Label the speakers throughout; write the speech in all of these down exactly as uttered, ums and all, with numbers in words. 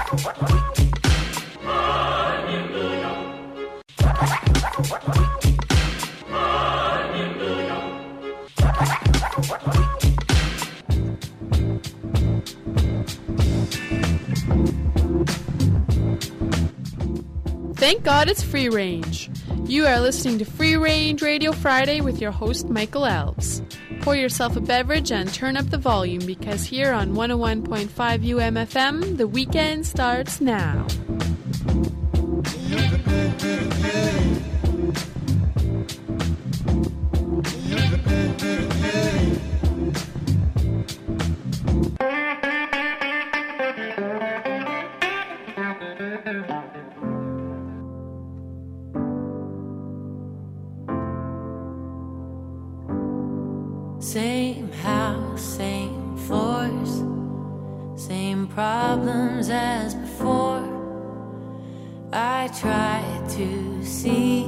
Speaker 1: Thank God it's free range. You are listening to Free Range Radio Friday with your host, Michael Alves. Pour yourself a beverage and turn up the volume because here on one oh one point five U M F M, the weekend starts now.
Speaker 2: Same house, same floors, same problems as before. I try to see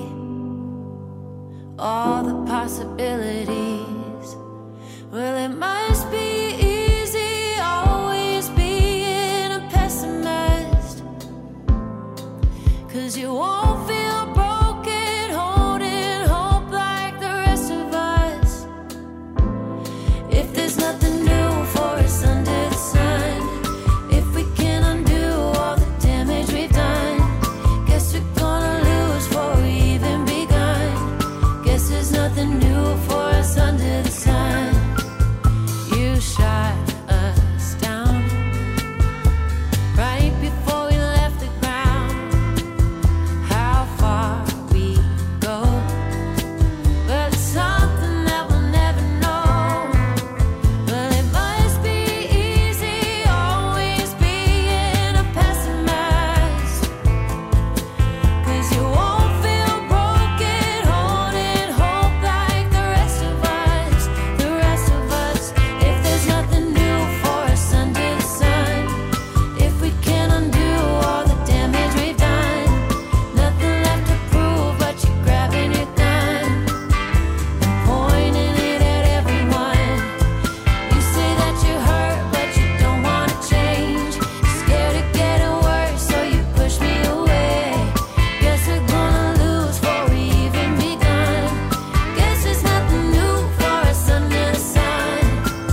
Speaker 2: all the possibilities. Well, it must be easy always being a pessimist, 'cause you won't feel broken holding hope like the rest of us. If there's nothing new for us under the sun, if we can undo all the damage we've done, guess we're gonna lose before we even begun. Guess there's nothing new for us under the sun. You shot us down right before we left the ground. How far we go, well, it's something that we'll never know. Well, it must be easy always being a pessimist, 'cause you won't feel broken holding hope like the rest of us, the rest of us. If there's nothing new for us under the sun, if we can undo all the damage we've done, nothing left to prove but you grabbing your gun and pointing it at everyone. You say that you're hurt but you don't want to change. You're scared of getting worse, so you push me away. Guess we're gonna lose before we even begun. Guess there's nothing new for us under the sun.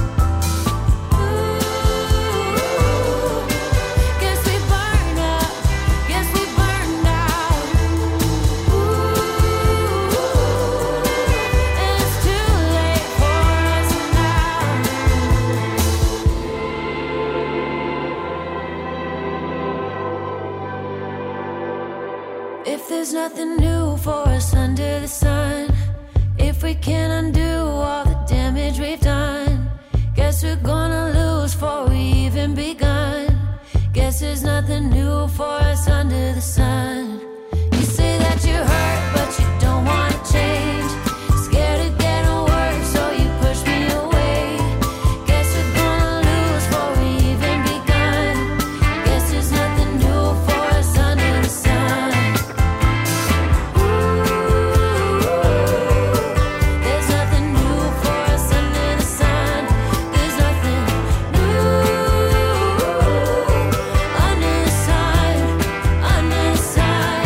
Speaker 2: Ooh, guess we burn up, guess we burned out. Ooh, and it's too late for us now. If there's nothing new for us under the sun, if we can undo all the damage we've done, guess we're gonna lose before we even begun. Guess there's nothing new for us under the sun. You say that you're hurt but you don't want to change. Scared of getting worse, so you push me away. Guess we're gonna lose before we even begun. Guess there's nothing new for us under the sun. Ooh, there's nothing new for us under the sun. There's nothing new under the sun, under the sun.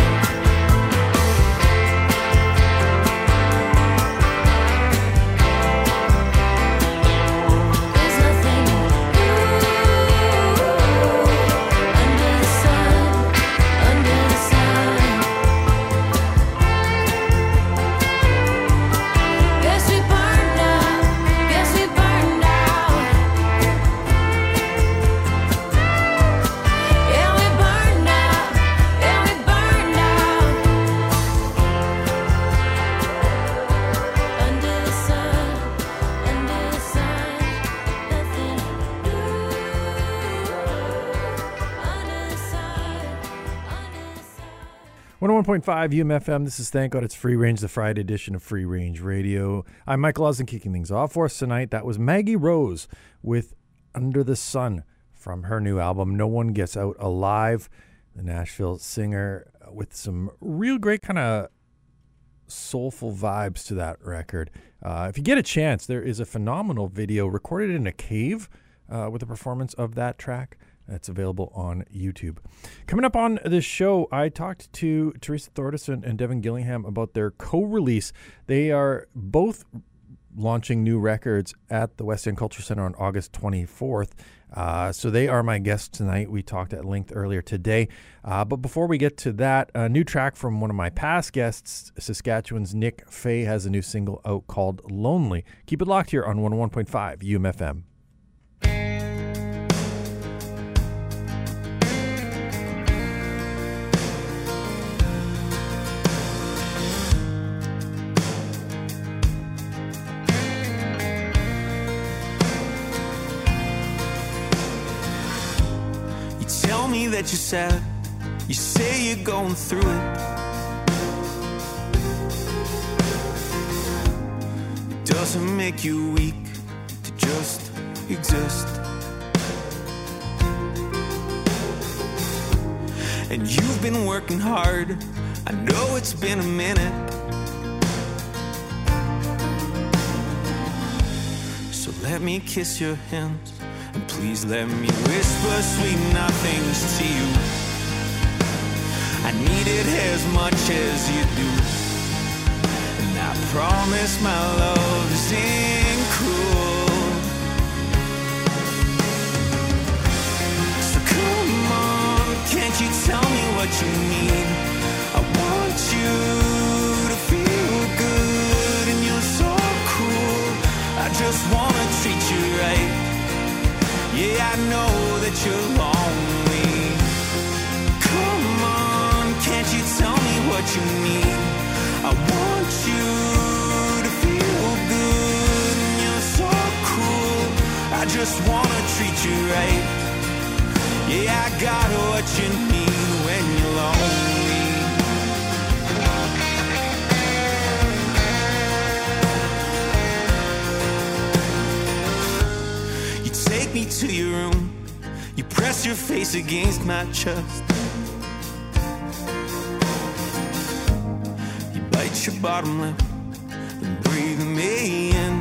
Speaker 2: There's nothing new under the sun, under the sun. Guess we burned up, guess we burned out. Yeah, we burned up, yeah, we burned out. Under the sun, under the sun, nothing new. Under the sun, under the sun.
Speaker 3: one oh one point five U M F M. This is Thank God It's Free Range, the Friday edition of Free Range Radio. I'm Michael Osden, kicking things off for us tonight. That was Maggie Rose with Under the Sun from her new album, No One Gets Out Alive. The Nashville singer with some real great kind of soulful vibes to that record. Uh, if you get a chance, there is a phenomenal video recorded in a cave uh, with a performance of that track. That's available on YouTube. Coming up on this show, I talked to Teresa Thordarson and Devin Gillingham about their co-release. They are both launching new records at the West End Culture Center on August twenty-fourth. Uh, so they are my guests tonight. We talked at length earlier today. Uh, but before we get to that, a new track from one of my past guests, Saskatchewan's Nick Fay, has a new single out called Lonely. Keep it locked here on one oh one point five U M F M.
Speaker 4: Tell me that you're sad. You say you're going through it. It doesn't make you weak to just exist. And you've been working hard. I know it's been a minute. So let me kiss your hands. And please let me whisper sweet nothings to you. I need it as much as you do. And I promise my love isn't cruel. So come on, can't you tell me what you need? I want you to feel good. And you're so cool. I just wanna treat you right. Yeah, I know that you're lonely. Come on, can't you tell me what you need? I want you to feel good. And you're so cool. I just wanna treat you right. Yeah, I got what you need when you're lonely. Take me to your room. You press your face against my chest. You bite your bottom lip and breathe me in.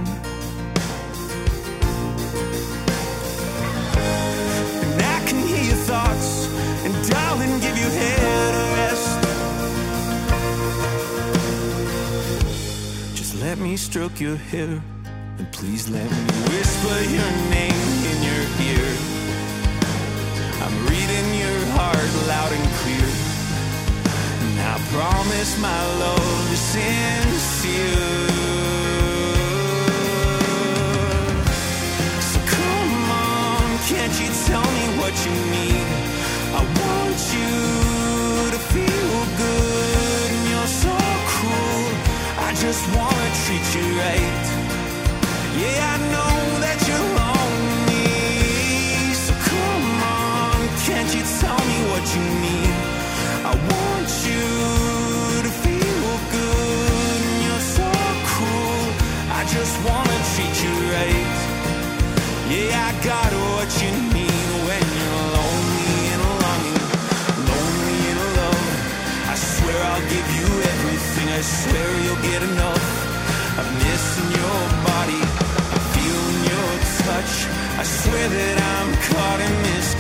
Speaker 4: And I can hear your thoughts, and darling, give your head a rest. Just let me stroke your hair. And please let me whisper your name in your ear. I'm reading your heart loud and clear. And I promise my love is sincere. So come on, can't you tell me what you need? I want you to feel good. And you're so cool. I just wanna treat you right. Yeah, I know that you're lonely. So come on, can't you tell me what you need? I want you to feel good. And you're so cool. I just wanna treat you right. Yeah, I got what you need when you're lonely and longing, lonely and alone. I swear I'll give you everything. I swear you'll get enough. I'm missing your body. Touch. I swear that I'm caught in this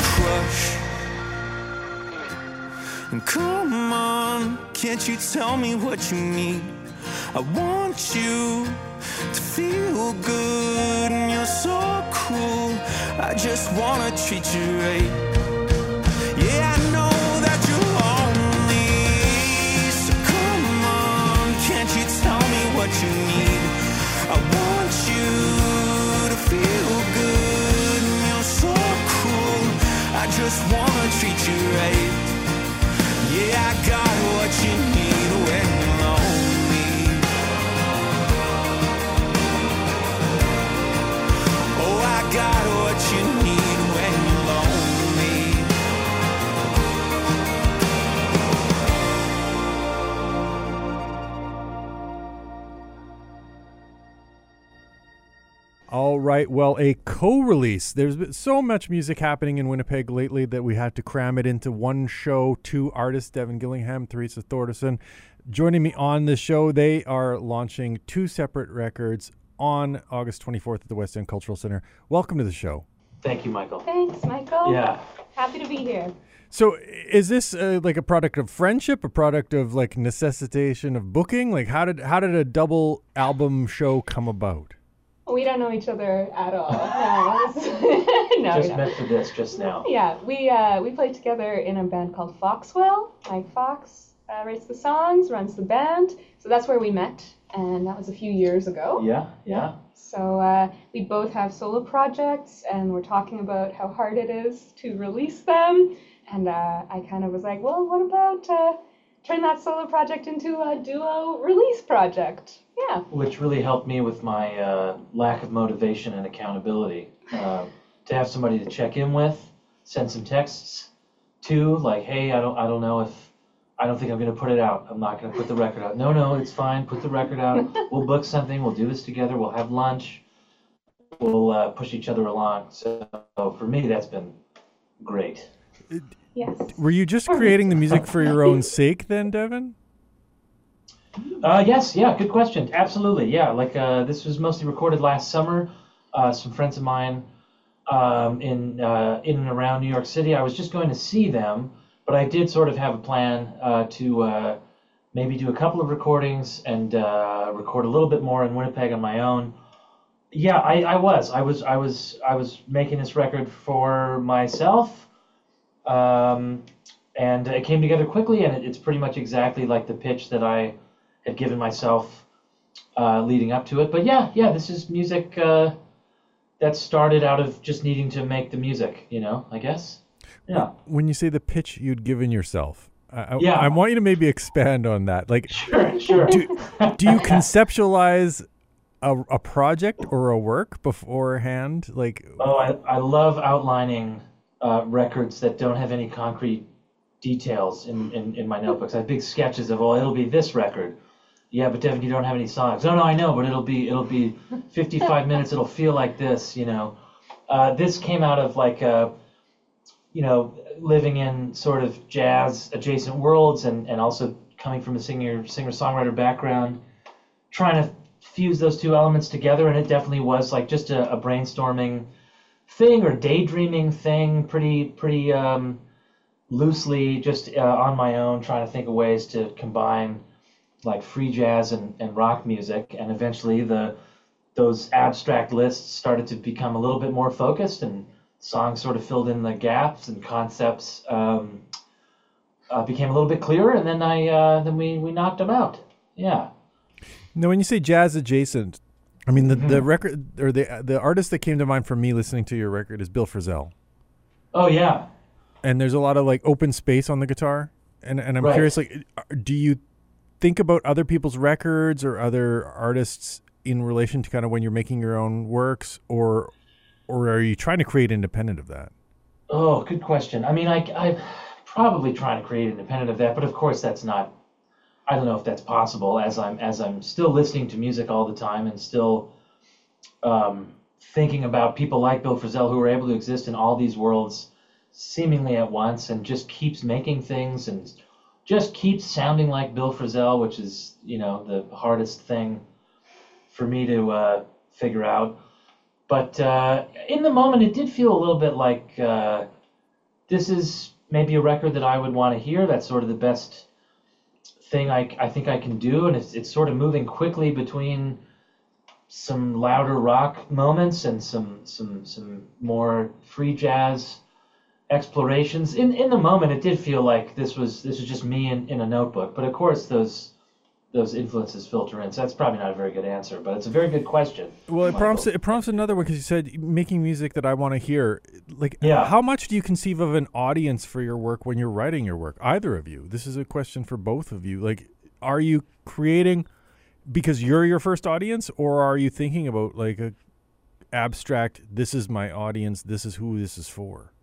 Speaker 4: crush. And come on, can't you tell me what you need? I want you to feel good. And you're so cool. I just wanna treat you right. Yeah, I know that you're lonely. So come on, can't you tell me what you need? I want you feel good, and you're so cool. I just wanna treat you right. Yeah, I got what you need when you're lonely. Oh, I got what you need when you're lonely.
Speaker 3: All right, well, a co-release. There's been so much music happening in Winnipeg lately that we had to cram it into one show. Two artists, Devin Gillingham, Teresa Thordarson, joining me on the show. They are launching two separate records on August twenty-fourth at the West End Cultural Center. Welcome to the show.
Speaker 5: Thank you, Michael.
Speaker 6: Thanks, Michael.
Speaker 5: Yeah.
Speaker 6: Happy to be here.
Speaker 3: So is this uh, like a product of friendship, a product of like necessitation of booking? Like how did how did a double album show come about?
Speaker 6: We don't know each other at all. No, no,
Speaker 5: Just
Speaker 6: no.
Speaker 5: met for this just now.
Speaker 6: Yeah, we uh, we played together in a band called Foxwell. Mike Fox uh, writes the songs, runs the band. So that's where we met, and that was a few years ago.
Speaker 5: Yeah, yeah.
Speaker 6: So uh, we both have solo projects, and we're talking about how hard it is to release them. And uh, I kind of was like, well, what about uh, turn that solo project into a duo release project? Yeah.
Speaker 5: Which really helped me with my uh, lack of motivation and accountability. Uh, to have somebody to check in with, send some texts to, like, hey, I don't, I don't know if, I don't think I'm going to put it out. I'm not going to put the record out. No, no, it's fine. Put the record out. We'll book something. We'll do this together. We'll have lunch. We'll uh, push each other along. So for me, that's been great.
Speaker 6: Yes.
Speaker 3: Were you just creating the music for your own sake then, Devin?
Speaker 5: Uh, yes, yeah, good question. Absolutely, yeah. Like uh, this was mostly recorded last summer. Uh, some friends of mine um, in uh, in and around New York City. I was just going to see them, but I did sort of have a plan uh, to uh, maybe do a couple of recordings and uh, record a little bit more in Winnipeg on my own. Yeah, I, I was, I was, I was, I was making this record for myself, um, and it came together quickly, and it, it's pretty much exactly like the pitch that I had given myself uh, leading up to it. But yeah, yeah, this is music uh, that started out of just needing to make the music, you know, I guess. Yeah.
Speaker 3: When you say the pitch you'd given yourself, I, I-
Speaker 5: Yeah.
Speaker 3: I want you to maybe expand on that. Like,
Speaker 5: Sure, sure.
Speaker 3: do, do you conceptualize a, a project or a work beforehand? Like,
Speaker 5: Oh, I, I love outlining uh, records that don't have any concrete details in, in, in my notebooks. I have big sketches of, oh, it'll be this record. Yeah, but Devin, you don't have any songs. No, no, I know, but it'll be it'll be fifty-five minutes. It'll feel like this, you know. Uh, this came out of like, uh, you know, living in sort of jazz adjacent worlds, and, and also coming from a singer singer songwriter background, trying to fuse those two elements together, and it definitely was like just a, a brainstorming thing or daydreaming thing, pretty pretty um, loosely, just uh, on my own, trying to think of ways to combine like free jazz and, and rock music, and eventually the those abstract lists started to become a little bit more focused, and songs sort of filled in the gaps, and concepts um, uh, became a little bit clearer, and then I uh, then we, we knocked them out. Yeah.
Speaker 3: now when you say jazz adjacent, I mean the,
Speaker 5: Mm-hmm.
Speaker 3: the record or the the artist that came to mind for me listening to your record is Bill Frisell,
Speaker 5: Oh yeah.
Speaker 3: and there's a lot of like open space on the guitar, and and I'm
Speaker 5: Right.
Speaker 3: curious, like, do you think about other people's records or other artists in relation to kind of when you're making your own works, or or are you trying to create independent of that?
Speaker 5: Oh, good question. I mean, I, I'm probably trying to create independent of that, but of course that's not, I don't know if that's possible as I'm as I'm still listening to music all the time, and still um, thinking about people like Bill Frisell who are able to exist in all these worlds seemingly at once, and just keeps making things and just keeps sounding like Bill Frisell, which is, you know, the hardest thing for me to uh, figure out. But uh, in the moment, it did feel a little bit like uh, this is maybe a record that I would want to hear. That's sort of the best thing I, I think I can do. And it's, it's sort of moving quickly between some louder rock moments and some some some more free jazz explorations. In in the moment, it did feel like this was this was just me in, in a notebook. But of course, those those influences filter in. So that's probably not a very good answer, but it's a very good question.
Speaker 3: Well, it
Speaker 5: Michael.
Speaker 3: prompts it prompts another one because you said making music that I want to hear. Like,
Speaker 5: Yeah.
Speaker 3: how much do you conceive of an audience for your work when you're writing your work? Either of you. This is a question for both of you. Like, are you creating because you're your first audience, or are you thinking about like a abstract? This is my audience. This is who this is for.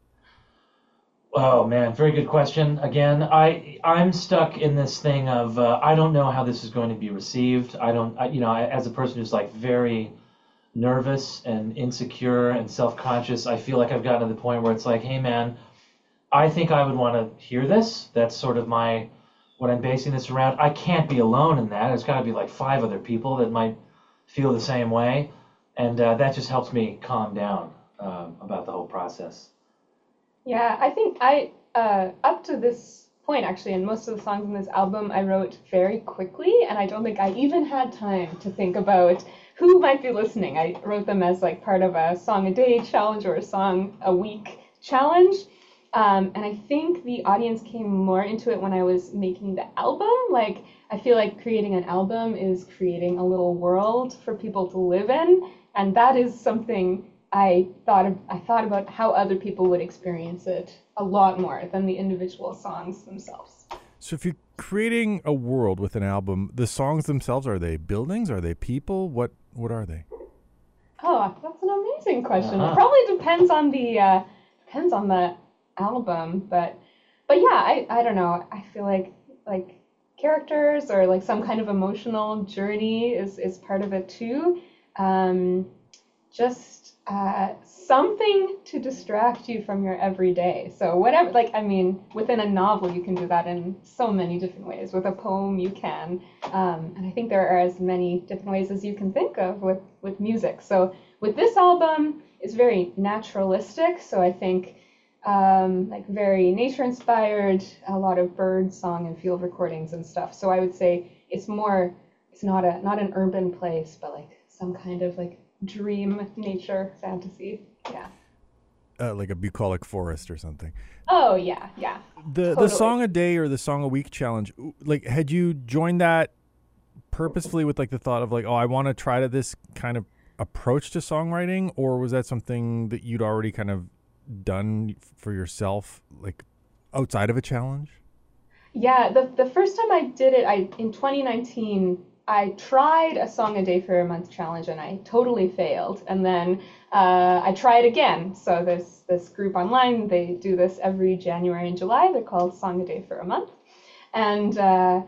Speaker 5: Oh man, very good question. Again, I I'm stuck in this thing of uh, I don't know how this is going to be received. I don't, I, you know, I, as a person who's like very nervous and insecure and self-conscious, I feel like I've gotten to the point where it's like, hey man, I think I would want to hear this. That's sort of my what I'm basing this around. I can't be alone in that. There's got to be like five other people that might feel the same way, and uh, that just helps me calm down. um, about the whole process.
Speaker 6: Yeah, I think I, uh, up to this point actually, and most of the songs in this album I wrote very quickly, and I don't think I even had time to think about who might be listening. I wrote them as like part of a song a day challenge or a song a week challenge. Um, and I think the audience came more into it when I was making the album. Like, I feel like creating an album is creating a little world for people to live in, and that is something I thought of, I thought about how other people would experience it a lot more than the individual songs themselves.
Speaker 3: So if you're creating a world with an album, the songs themselves, are they buildings? Are they people? What what are they?
Speaker 6: Oh, that's an amazing question.
Speaker 5: Uh-huh.
Speaker 6: It probably depends on the uh, depends on the album, but but yeah, I, I don't know. I feel like like characters or like some kind of emotional journey is is part of it too. Um, just uh, something to distract you from your everyday. So whatever, like I mean, within a novel you can do that in so many different ways. With a poem you can, um, and I think there are as many different ways as you can think of with with music. So with this album, it's very naturalistic. So I think. Um, like very nature inspired, a lot of bird song and field recordings and stuff. So I would say it's more, it's not a not an urban place, but like some kind of like dream nature fantasy. Yeah.
Speaker 3: Uh, like a bucolic forest or something.
Speaker 6: Oh yeah, yeah.
Speaker 3: The
Speaker 6: Totally.
Speaker 3: the song a day or the song a week challenge, like had you joined that purposefully with like the thought of like, oh, I want to try to this kind of approach to songwriting, or was that something that you'd already kind of done for yourself, like outside of a challenge?
Speaker 6: Yeah, the the first time I did it, I in twenty nineteen, I tried a song a day for a month challenge and I totally failed. And then uh, I tried again. So there's this group online, they do this every January and July. They're called Song a Day for a Month. And uh,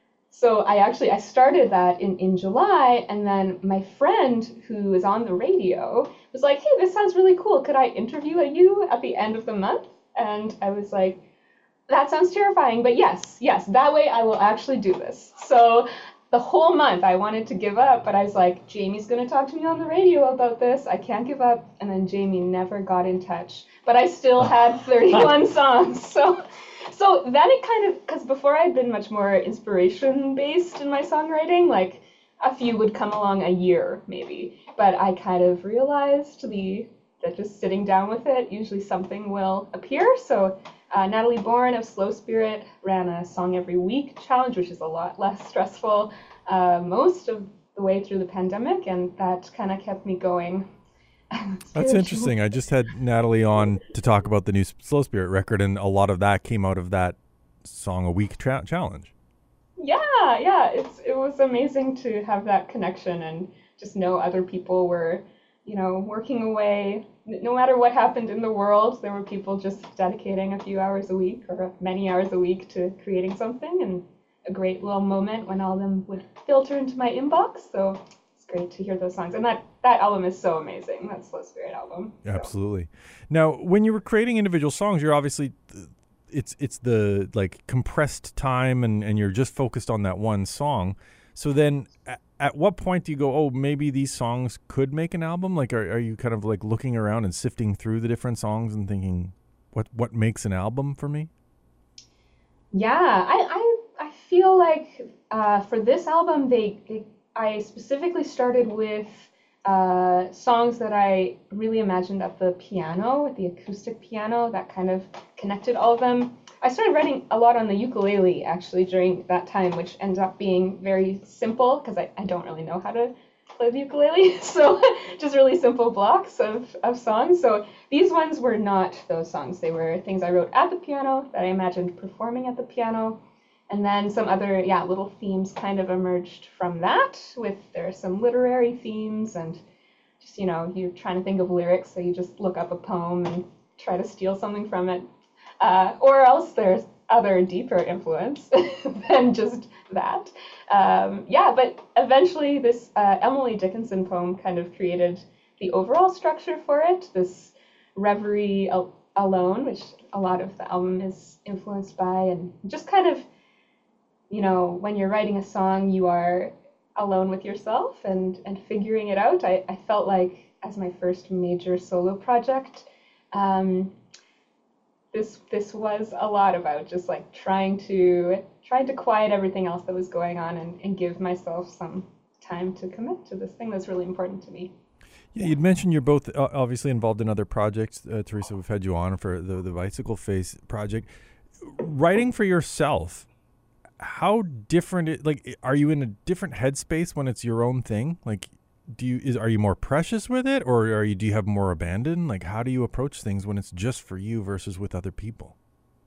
Speaker 6: so I actually, I started that in, in July, and then my friend who is on the radio was like, hey, this sounds really cool. Could I interview you at the end of the month? And I was like, that sounds terrifying, but yes, yes, that way I will actually do this. So the whole month I wanted to give up, but I was like, Jamie's going to talk to me on the radio about this. I can't give up. And then Jamie never got in touch, but I still had thirty-one songs. So so then it kind of, because before I'd been much more inspiration-based in my songwriting, like a few would come along a year maybe, but I kind of realized the that just sitting down with it, usually something will appear. So uh, Natalie Bourne of Slow Spirit ran a Song Every Week challenge, which is a lot less stressful uh, most of the way through the pandemic, and that kind of kept me going.
Speaker 3: That's interesting. I just had Natalie on to talk about the new Slow Spirit record, and a lot of that came out of that Song a Week tra- challenge.
Speaker 6: Yeah, yeah, it's it was amazing to have that connection and just know other people were, you know, working away. No matter what happened in the world, there were people just dedicating a few hours a week or many hours a week to creating something, and a great little moment when all of them would filter into my inbox. So it's great to hear those songs. And that, that album is so amazing, that Slow Spirit album. So.
Speaker 3: Absolutely. Now, when you were creating individual songs, you're obviously, it's it's the like compressed time and, and you're just focused on that one song. So then at, at what point do you go, oh, maybe these songs could make an album? Like, are, are you kind of like looking around and sifting through the different songs and thinking, what what makes an album for me?
Speaker 6: Yeah, I I, I feel like uh, for this album, they, they I specifically started with uh, songs that I really imagined at the piano, the acoustic piano, that kind of connected all of them. I started writing a lot on the ukulele actually during that time, which ends up being very simple because I, I don't really know how to play the ukulele, so just really simple blocks of, of songs. So these ones were not those songs. They were things I wrote at the piano that I imagined performing at the piano. And then some other, yeah, little themes kind of emerged from that, with there are some literary themes and just, you know, you're trying to think of lyrics, so you just look up a poem and try to steal something from it. Uh, or else there's other deeper influence than just that. Um, yeah, but eventually this uh, Emily Dickinson poem kind of created the overall structure for it, this reverie al- alone, which a lot of the album is influenced by, and just kind of, you know, when you're writing a song, you are alone with yourself and, and figuring it out. I, I felt like as my first major solo project, um, this this was a lot about just like trying to trying to quiet everything else that was going on and, and give myself some time to commit to this thing that's really important to me.
Speaker 3: Yeah, you'd mentioned you're both uh, obviously involved in other projects. Uh, Teresa, we've had you on for the, the Bicycle Face project. Writing for yourself, how different, it, like, are you in a different headspace when it's your own thing? Like, do you, is, are you more precious with it, or are you, do you have more abandon? Like, how do you approach things when it's just for you versus with other people?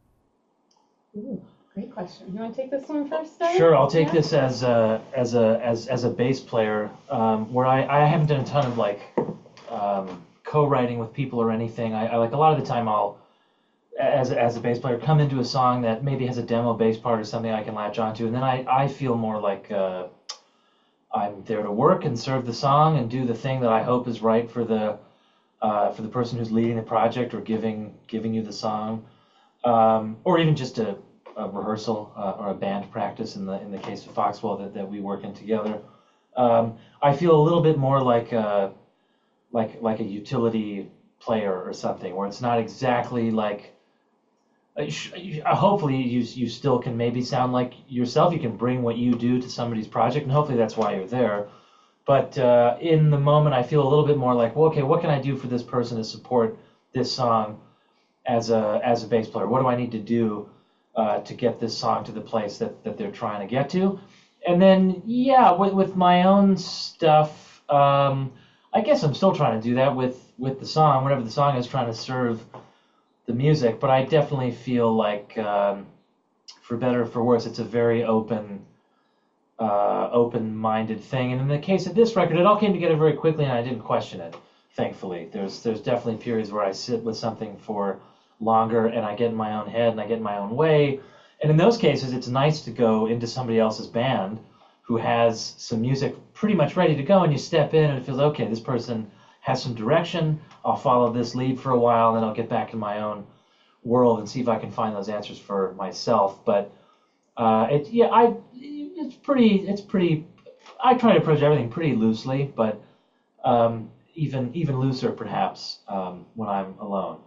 Speaker 6: Ooh, great question. You want to take this one first, Doug?
Speaker 5: Sure, I'll take
Speaker 6: Yeah?
Speaker 5: this as a as a as as a bass player, um, where I, I haven't done a ton of like um, co-writing with people or anything. I, I like a lot of the time I'll as as a bass player come into a song that maybe has a demo bass part or something I can latch onto, and then I I feel more like uh, I'm there to work and serve the song and do the thing that I hope is right for the uh, for the person who's leading the project or giving giving you the song, um, or even just a a rehearsal uh, or a band practice in the in the case of Foxwell that, that we work in together. Um, I feel a little bit more like a, like like a utility player or something, where it's not exactly like. Uh, sh- uh, hopefully, you you still can maybe sound like yourself. You can bring what you do to somebody's project, and hopefully that's why you're there. But uh, in the moment, I feel a little bit more like, well, okay, what can I do for this person to support this song as a as a bass player? What do I need to do Uh, to get this song to the place that, that they're trying to get to? And then, yeah, with, with my own stuff, um, I guess I'm still trying to do that with, with the song, whatever the song is, trying to serve the music. But I definitely feel like, um, for better or for worse, it's a very open, uh, open-minded thing. And in the case of this record, it all came together very quickly, and I didn't question it, thankfully. There's, there's definitely periods where I sit with something for longer and I get in my own head and I get in my own way. And in those cases, it's nice to go into somebody else's band who has some music pretty much ready to go, and you step in and it feels, okay, this person has some direction. I'll follow this lead for a while, and then I'll get back in my own world and see if I can find those answers for myself. But uh, it, yeah, I, it's pretty, it's pretty, I try to approach everything pretty loosely, but um, even, even looser perhaps um, when I'm alone.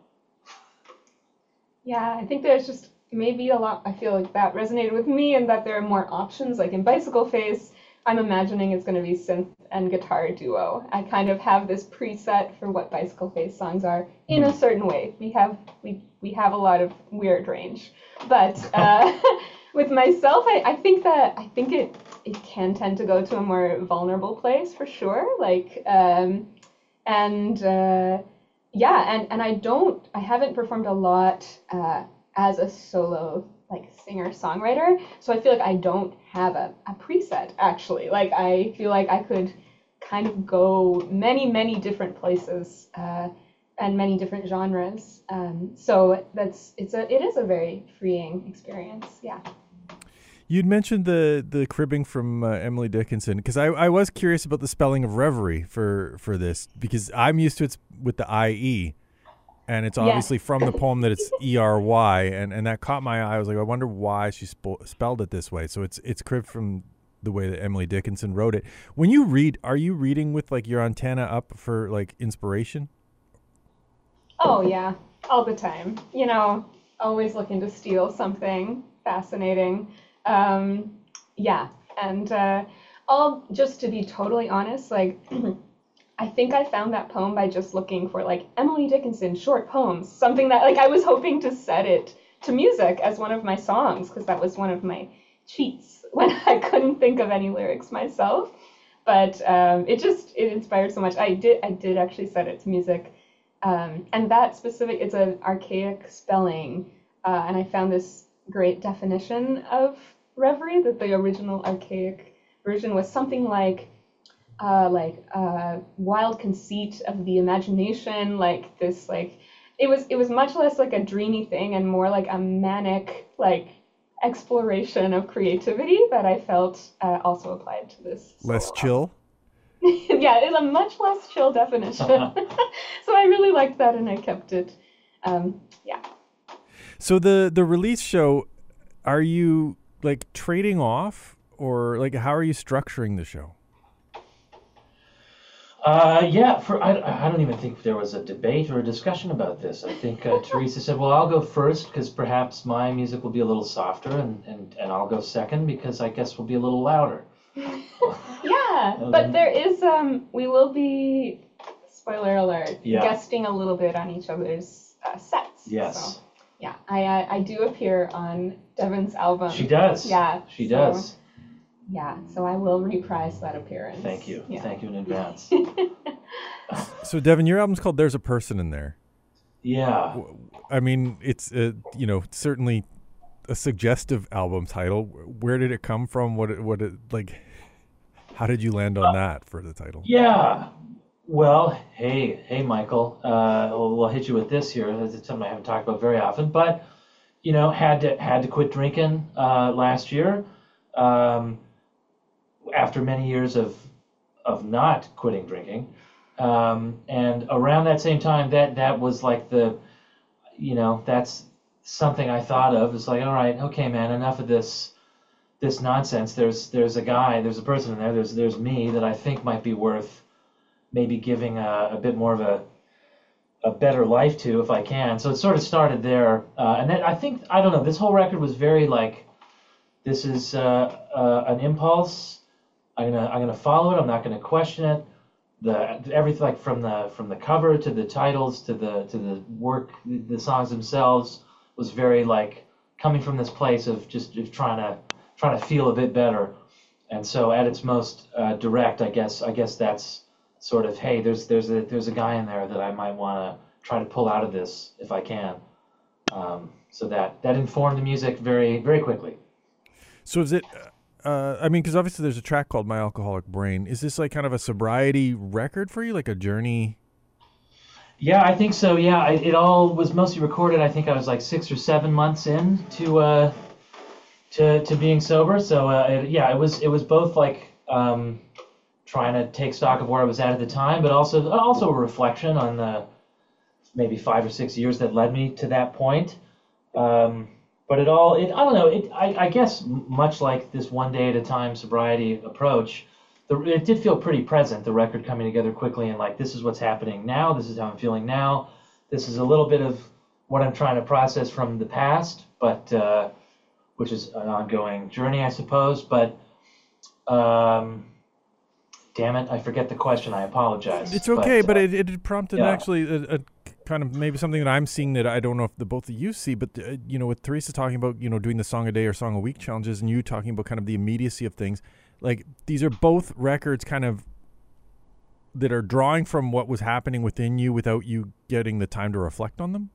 Speaker 6: Yeah, I think there's just maybe a lot, I feel like that resonated with me, and that there are more options. Like in Bicycle Face, I'm imagining it's going to be synth and guitar duo. I kind of have this preset for what Bicycle Face songs are in a certain way. We have we we have a lot of weird range, but uh, with myself, I, I think that I think it it can tend to go to a more vulnerable place for sure. Like um, and. Uh, Yeah, and, and I don't, I haven't performed a lot uh, as a solo, like, singer-songwriter, so I feel like I don't have a, a preset, actually. Like, I feel like I could kind of go many, many different places uh, and many different genres. Um, so that's, it's a, it is a very freeing experience, yeah.
Speaker 3: You'd mentioned the the cribbing from uh, Emily Dickinson, because I, I was curious about the spelling of Reverie for, for this, because I'm used to it with the I E, and it's obviously
Speaker 6: Yes.
Speaker 3: from the poem that it's E R Y, and, and that caught my eye. I was like, I wonder why she spo- spelled it this way. So it's it's cribbed from the way that Emily Dickinson wrote it. When you read, are you reading with like your antenna up for like inspiration?
Speaker 6: Oh, yeah, all the time. You know, always looking to steal something fascinating. Um, yeah, and uh, all just to be totally honest, like I think I found that poem by just looking for like Emily Dickinson short poems, something that like I was hoping to set it to music as one of my songs, because that was one of my cheats when I couldn't think of any lyrics myself. But um, it just it inspired so much. I did I did actually set it to music, um, and that specific it's an archaic spelling, uh, and I found this great definition of reverie, that the original archaic version was something like uh, like uh, wild conceit of the imagination, like this like it was it was much less like a dreamy thing and more like a manic like exploration of creativity that I felt uh, also applied to this.
Speaker 3: Less
Speaker 6: solo
Speaker 3: chill?
Speaker 6: album. Yeah, it's a much less chill definition. So I really liked that, and I kept it. Um, yeah.
Speaker 3: So the the release show, are you like trading off, or like how are you structuring the show?
Speaker 5: Uh, yeah, for I, I don't even think there was a debate or a discussion about this. I think uh, Teresa said, well, I'll go first because perhaps my music will be a little softer, and, and, and I'll go second because I guess we'll be a little louder.
Speaker 6: Yeah, but there is um we will be, spoiler alert,
Speaker 5: Yeah.
Speaker 6: guesting a little bit on each other's uh, sets.
Speaker 5: Yes.
Speaker 6: So, yeah, I uh, I do appear on Devon's album.
Speaker 5: She does.
Speaker 6: Yeah.
Speaker 5: She
Speaker 6: so,
Speaker 5: does.
Speaker 6: Yeah, so I will reprise that appearance.
Speaker 5: Thank you.
Speaker 6: Yeah.
Speaker 5: Thank you in advance.
Speaker 3: So, Devin, your album's called "There's a Person in There."
Speaker 5: Yeah.
Speaker 3: I mean, it's uh, you know certainly a suggestive album title. Where did it come from? What it, what it like? How did you land on that for the title?
Speaker 5: Yeah. Well, hey, hey, Michael. Uh, we'll, we'll hit you with this here. It's something I haven't talked about very often, but you know, had to had to quit drinking uh, last year. Um, after many years of of not quitting drinking, um, and around that same time, that that was like the, you know, that's something I thought of. It's like, all right, okay, man, enough of this this nonsense. There's there's a guy, there's a person in there. There's there's me that I think might be worth maybe giving a, a bit more of a a better life to if I can. So it sort of started there, uh, and then I think I don't know. This whole record was very like, this is uh, uh, an impulse. I'm gonna I'm gonna follow it. I'm not gonna question it. The everything like from the from the cover to the titles to the to the work, the songs themselves was very like coming from this place of just, just trying to trying to feel a bit better. And so at its most uh, direct, I guess I guess that's sort of, hey, there's there's a there's a guy in there that I might want to try to pull out of this if I can. Um, so that that informed the music very very quickly.
Speaker 3: So is it? Uh, I mean, because obviously there's a track called "My Alcoholic Brain." Is this like kind of a sobriety record for you, like a journey?
Speaker 5: Yeah, I think so. Yeah, I, it all was mostly recorded. I think I was like six or seven months in to uh, to to being sober. So uh, it, yeah, it was it was both like um, trying to take stock of where I was at at the time, but also also a reflection on the maybe five or six years that led me to that point. Um, But it all, it, I don't know, it, I, I guess much like this one day at a time sobriety approach, the, it did feel pretty present, the record coming together quickly and like, this is what's happening now, this is how I'm feeling now, this is a little bit of what I'm trying to process from the past, but, uh, which is an ongoing journey, I suppose, but, um, damn it, I forget the question, I apologize.
Speaker 3: It's okay, but,
Speaker 5: but uh,
Speaker 3: it, it prompted
Speaker 5: yeah.
Speaker 3: actually a, a kind of maybe something that I'm seeing that I don't know if the both of you see, but uh, you know, with Teresa talking about, you know, doing the song a day or song a week challenges, and you talking about kind of the immediacy of things, like these are both records kind of that are drawing from what was happening within you without you getting the time to reflect on them.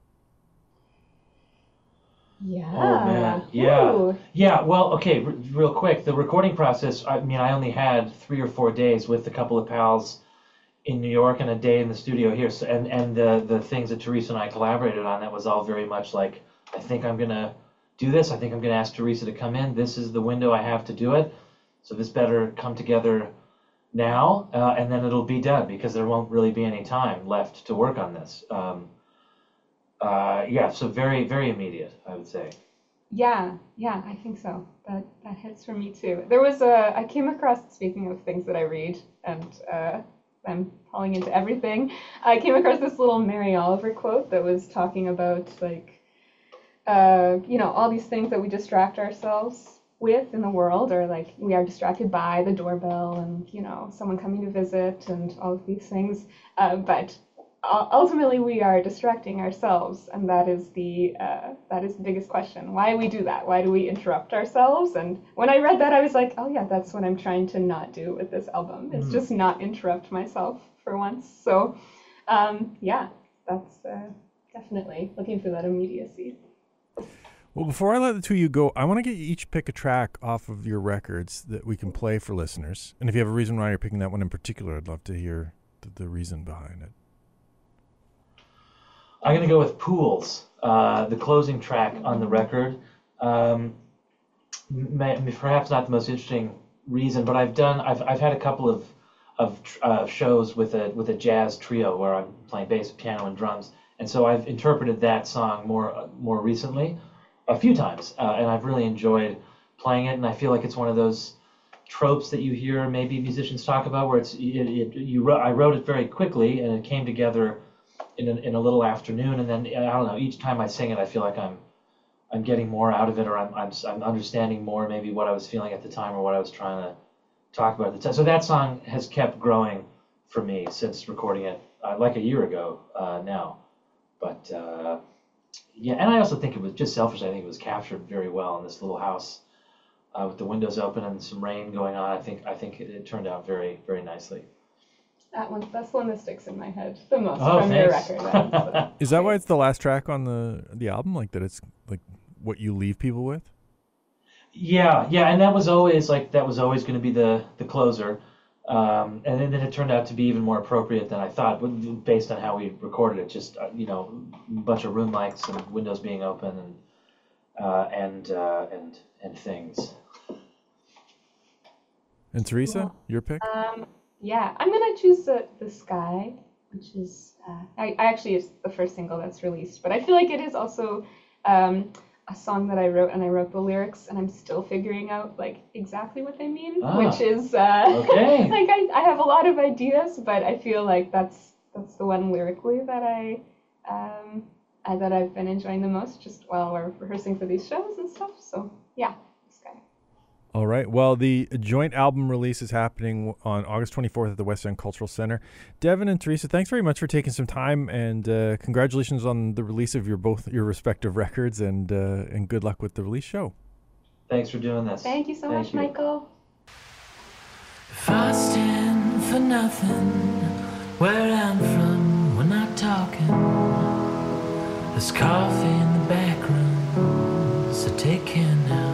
Speaker 6: Yeah.
Speaker 5: Oh man, yeah,
Speaker 6: Ooh.
Speaker 5: yeah. Well, okay, r- real quick, the recording process. I mean, I only had three or four days with a couple of pals in New York and a day in the studio here. So, and and the the things that Teresa and I collaborated on, that was all very much like, I think I'm gonna do this. I think I'm gonna ask Teresa to come in. This is the window I have to do it. So this better come together now, uh, and then it'll be done because there won't really be any time left to work on this. Um, uh, yeah, so very very immediate, I would say.
Speaker 6: Yeah, yeah, I think so. That that hits for me too. There was a, I came across, speaking of things that I read, and uh, I'm falling into everything, I came across this little Mary Oliver quote that was talking about like, uh, you know, all these things that we distract ourselves with in the world, or like we are distracted by the doorbell and, you know, someone coming to visit and all of these things, uh, but ultimately we are distracting ourselves, and that is the uh, that is the biggest question. Why do we do that? Why do we interrupt ourselves? And when I read that, I was like, oh yeah, that's what I'm trying to not do with this album, is
Speaker 3: Mm.
Speaker 6: just not interrupt myself for once. So um, yeah, that's uh, definitely looking for that immediacy.
Speaker 3: Well, before I let the two of you go, I want to get you each pick a track off of your records that we can play for listeners. And if you have a reason why you're picking that one in particular, I'd love to hear the, the reason behind it.
Speaker 5: I'm going to go with Pools, uh, the closing track on the record. Um, may, perhaps not the most interesting reason, but I've done, I've, I've had a couple of, of uh, shows with a, with a jazz trio where I'm playing bass, piano, and drums. And so I've interpreted that song more, more recently, a few times, uh, and I've really enjoyed playing it. And I feel like it's one of those tropes that you hear maybe musicians talk about, where it's it, it, you wrote, I wrote it very quickly and it came together in a, in a little afternoon, and then I don't know, each time I sing it, I feel like I'm I'm getting more out of it, or I'm I'm I'm understanding more maybe what I was feeling at the time or what I was trying to talk about at the time. So that song has kept growing for me since recording it uh, like a year ago uh, now. But uh, yeah, and I also think it was just selfishly, I think it was captured very well in this little house uh, with the windows open and some rain going on. I think I think it, it turned out very very nicely.
Speaker 6: That one, that's the one that sticks in my head the most
Speaker 5: Oh,
Speaker 6: from your
Speaker 5: thanks.
Speaker 6: record. Then, so.
Speaker 3: Is that why it's the last track on the the album? Like that, it's like what you leave people with.
Speaker 5: Yeah, yeah, and that was always like that was always going to be the the closer, um, and then, then it turned out to be even more appropriate than I thought, with- based on how we recorded it. Just uh, you know, a bunch of room lights and windows being open and uh, and uh, and and things.
Speaker 3: And Teresa,
Speaker 6: Cool.
Speaker 3: your pick?
Speaker 6: Um, yeah, I'm gonna choose the the Sky, which is uh, I, I actually is the first single that's released, but I feel like it is also um, a song that I wrote, and I wrote the lyrics, and I'm still figuring out like exactly what they mean,
Speaker 5: Ah,
Speaker 6: which is uh,
Speaker 5: okay.
Speaker 6: like I, I have a lot of ideas, but I feel like that's that's the one lyrically that I um I, that I've been enjoying the most just while we're rehearsing for these shows and stuff. So yeah, Sky.
Speaker 3: All right. Well, the joint album release is happening on August twenty-fourth at the West End Cultural Center. Devin and Teresa, thanks very much for taking some time, and uh, congratulations on the release of your both your respective records, and uh, and good luck with the release show.
Speaker 5: Thanks for doing this.
Speaker 6: Thank you so
Speaker 5: Thank
Speaker 6: much,
Speaker 5: you.
Speaker 6: Michael.
Speaker 4: If I stand for nothing, where I'm from, we're not talking. There's coffee in the back room, so take care now.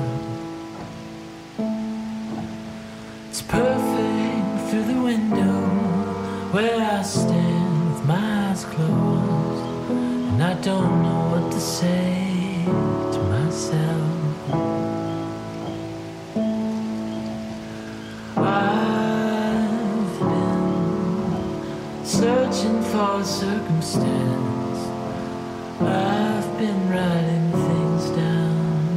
Speaker 4: It's perfect through the window where I stand with my eyes closed, and I don't know what to say to myself. I've been searching for a circumstance. I've been writing things down.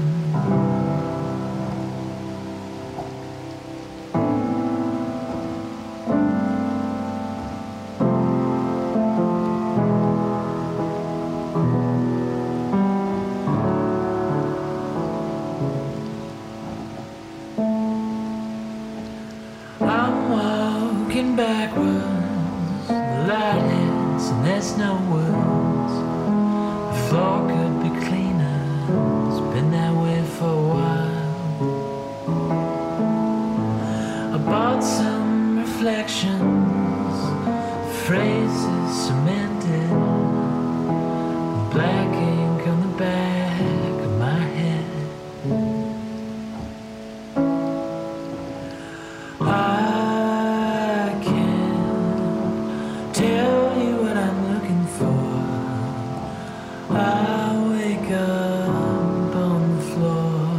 Speaker 4: I'm walking backwards, the light hits and there's no words. The floor could be cleaner, it's been that way for a while. I bought some reflections, phrases cemented, black ink on the back of my head. I can't tell you what I'm looking for. I wake up on the floor,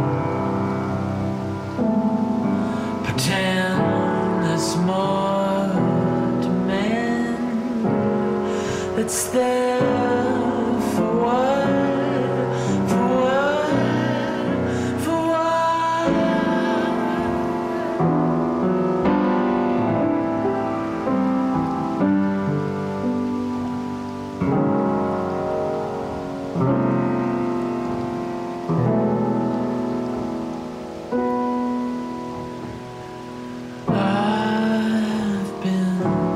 Speaker 4: pretend there's more demand that's there for what, for what, for what. I've been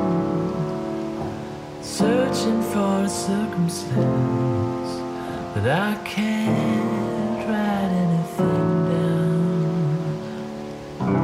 Speaker 4: searching for a circumstance, but I can't write anything down.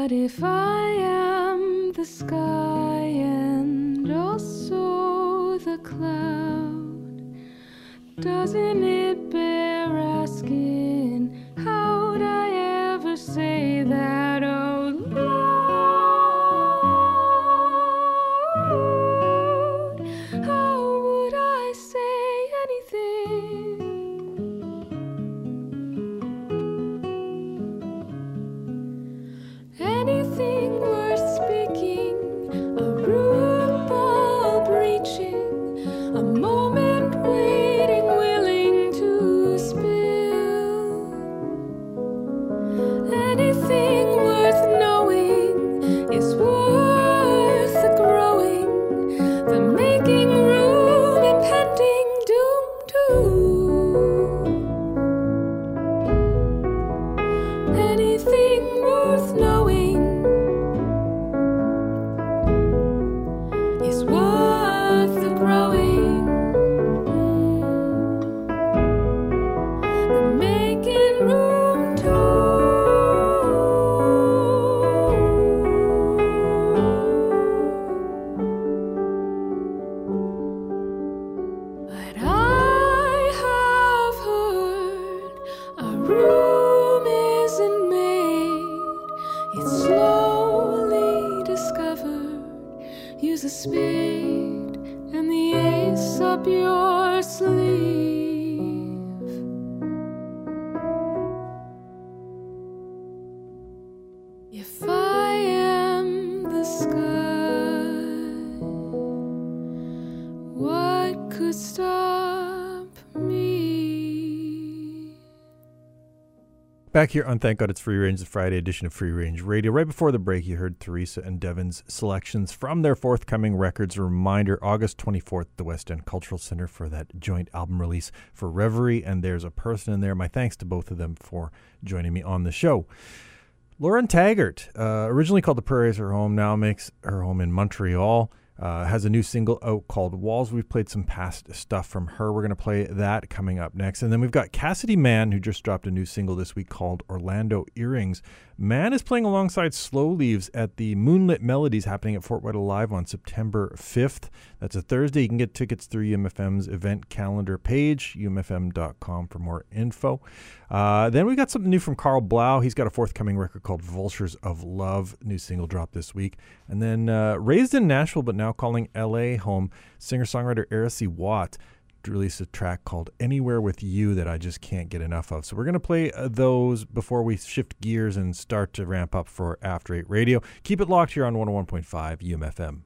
Speaker 2: But if I am the sky and also the cloud, doesn't it bear asking, how'd I ever say that out loud? How would I say anything? Anything worth speaking, a root ball breaching, a moment waiting, willing to spill. Anything worth knowing is worth the growing, the making room, impending doom too. Anything worth knowing is worth the growing, the making room too. But I have heard a room isn't made, it's slowly discovered. Use a spade and the ace up your sleeve. If I am the sky, what could stop me?
Speaker 3: Back here on Thank God It's Free Range, the Friday edition of Free Range Radio. Right before the break, you heard Teresa and Devin's selections from their forthcoming records. A reminder, August twenty-fourth, the West End Cultural Center for that joint album release for Reverie, and there's a person in there. My thanks to both of them for joining me on the show. Lauren Taggart, uh, originally called The Prairie is Her Home, now makes her home in Montreal. Uh, has a new single out called Walls. We've played some past stuff from her. We're going to play that coming up next. And then we've got Cassidy Mann, who just dropped a new single this week called Orlando Earrings. Mann is playing alongside Slow Leaves at the Moonlit Melodies happening at Fort White Alive on September fifth. That's a Thursday. You can get tickets through U M F M's event calendar page, U M F M dot com for more info. Uh, then we got something new from Carl Blau. He's got a forthcoming record called Vultures of Love, new single drop this week. And then uh, raised in Nashville but now calling L A home, singer-songwriter Aracy Watt released a track called Anywhere With You that I just can't get enough of. So we're going to play uh, those before we shift gears and start to ramp up for After Eight Radio. Keep it locked here on one oh one point five U M F M.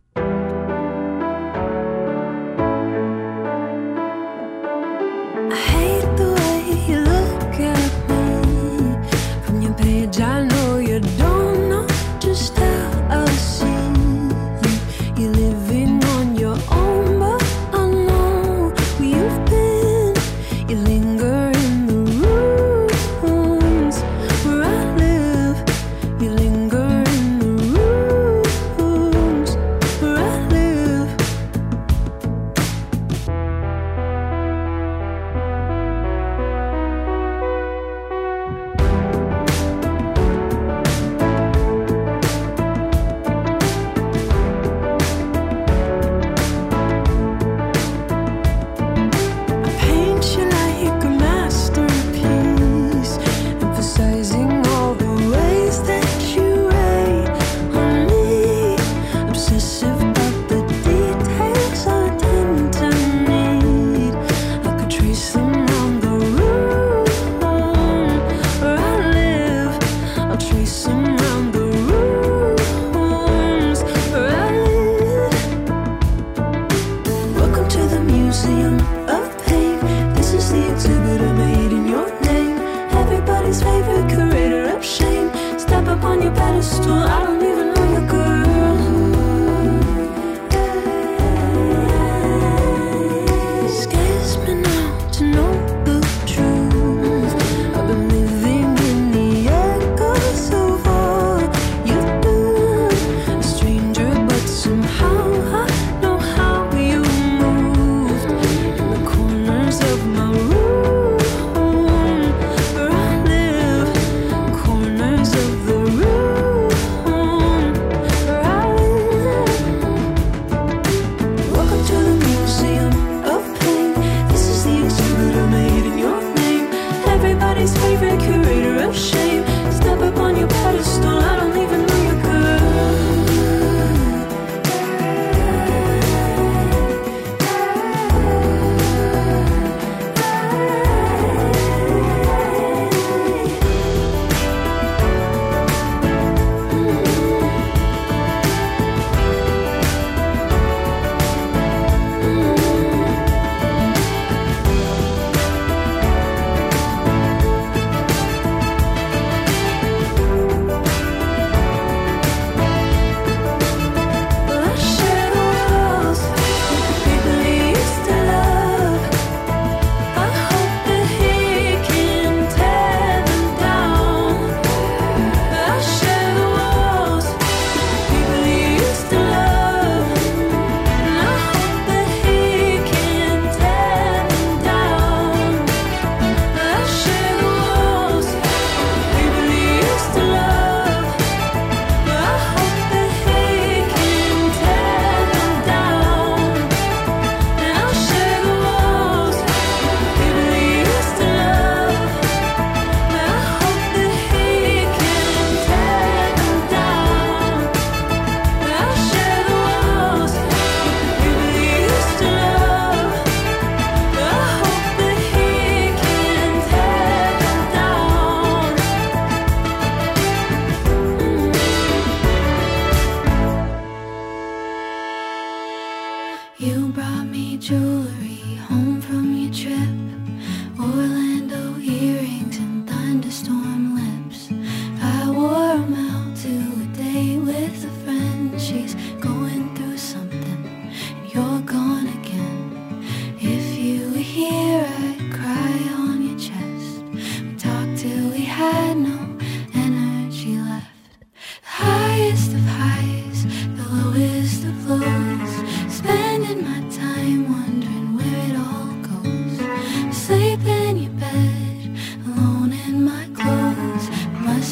Speaker 2: I hate the way you look at me. From your page I know you don't know just how I see you. You're living on your own, but I know where you've been. You linger in the rooms where I live. You linger in the rooms where I live. Corners of the room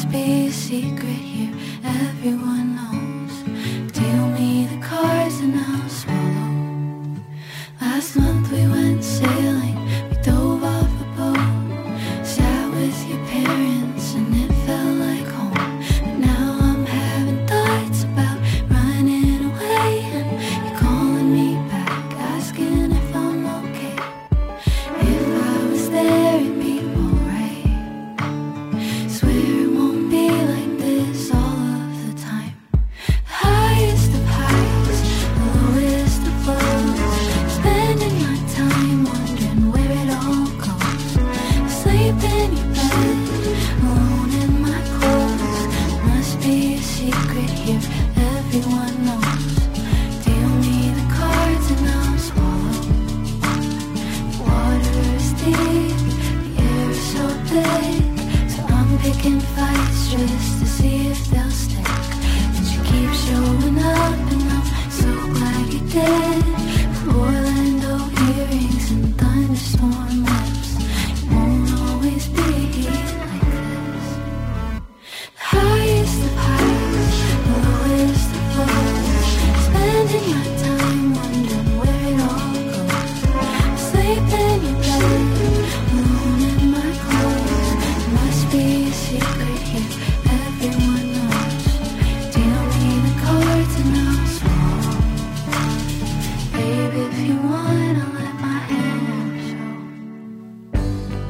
Speaker 2: Must be a secret here, everyone knows. Deal me the cards and I'll swallow. Last month we went sailing, we dove off a boat. Sat with your parents and it felt like home. But now I'm having thoughts about running away, and you're calling me back, asking if I'm okay. If I was there it'd be alright. Swear it won't be like this all of the time. The highest of highs, the lowest of lows. Spending my time wondering where it all goes. Sleep in your bed, alone in my clothes. Must be a secret here, everyone knows. Deal me the cards and I'll swallow. The water is deep, the air is so big, so I'm picking fights just to see if they'll stick. And you keep showing up and I'm so glad you did. With Orlando earrings and thunderstorm lips, it won't always be like this. The highest of highs, the lowest of lows. Spending my time wondering where it all goes. Sleep in your bed, alone in my clothes. Must be a secret here, everyone knows. Deal me the cards and I'll swallow. Baby, if you want, I'll let my hand show.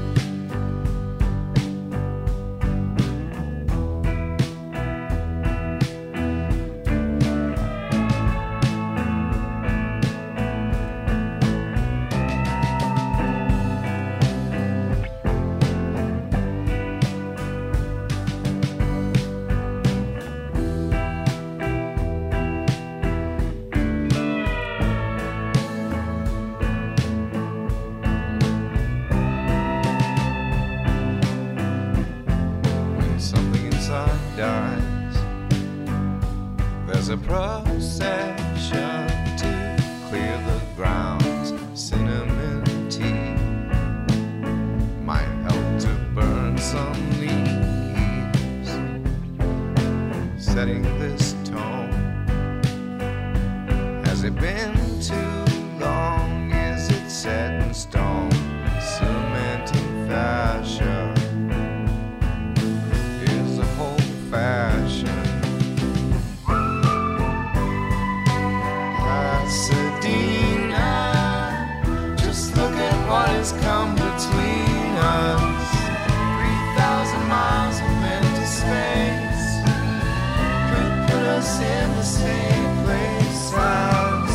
Speaker 7: When something inside dies, there's a procession to clear the grounds. Cinnamon tea might help to burn some leaves, setting this tone. Has it been too long? Is it set in stone? Cementing fascia is a whole fashion. Pasadena, just look at what has come between us. Three thousand miles of mental space could put us in the same place as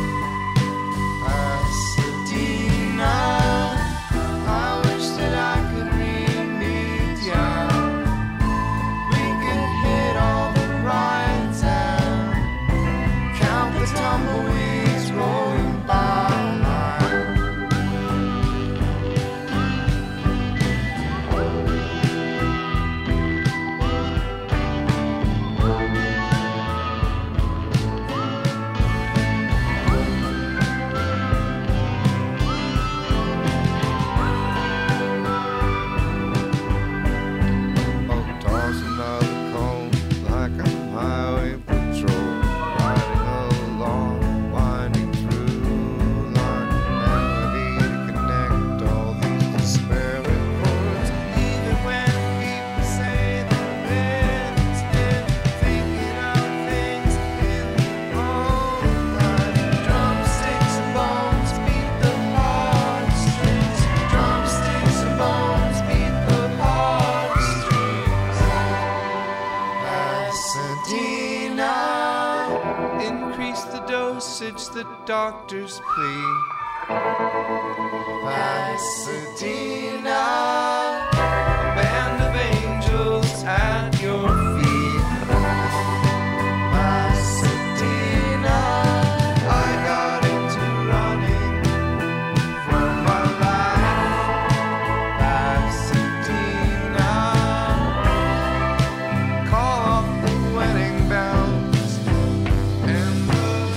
Speaker 7: Pasadena. I wish that I could re-meet ya. We could hit all the rides and count the tumbleweeds rolling by. Oh, toss another cone like I'm highway patrol, riding along, winding through line melody to connect all these disparate chords. Even when people say they're been thinking of things in the moonlight. Drumsticks and bones beat the heartstrings. Drumsticks and bones beat the heartstrings. Pasadena, increase the dosage, the doctors plead. Pasadena, a band of angels at your feet. Pasadena, I got into running for my life. Pasadena, call off the wedding bells and the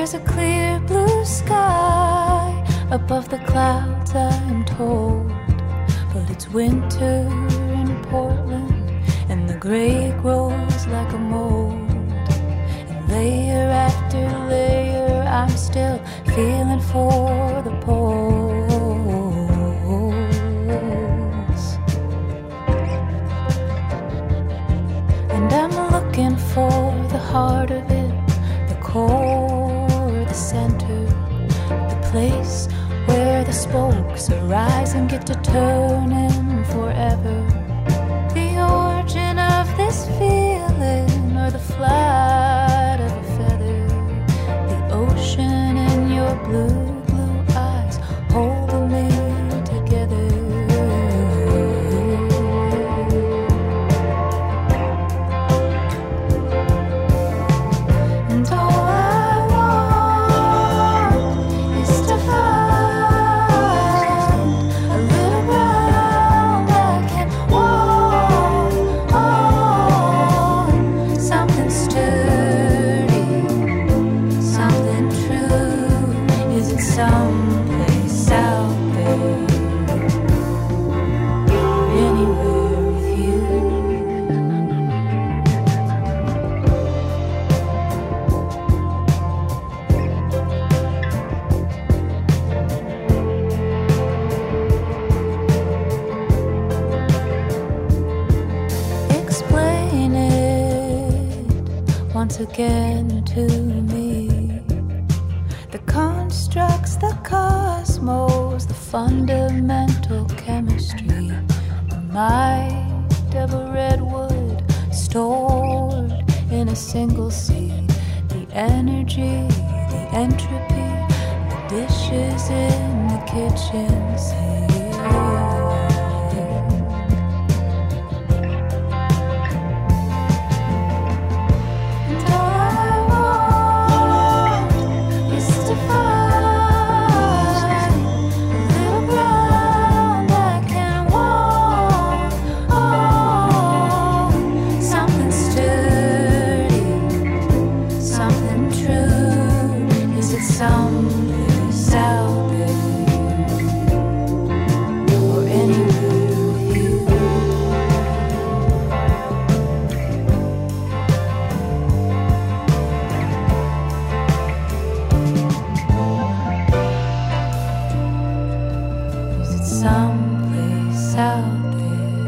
Speaker 2: There's a clear blue sky above the clouds, I'm told, but it's winter in Portland and the gray grows like a mold. And layer after layer, I'm still feeling for the poles. And I'm looking for the heart of it, the core, the center, the place where the spokes arise and get to turning forever. The origin of this feeling, or the flight of a feather, the ocean in your blue, blue eyes holding me together. And all I want is to find a little ground I can walk on. Something sturdy, something true. Is it someplace out there? Anywhere with you. Explain it once again to me. The constructs, the cosmos, the fundamental chemistry, the might of a redwood stored in a single seed, the energy, the entropy, the dishes in the kitchen sink. And all I want is to find a little ground I can walk on. Something sturdy, something true. Is it someplace out there, or anywhere with you? Is it someplace out there?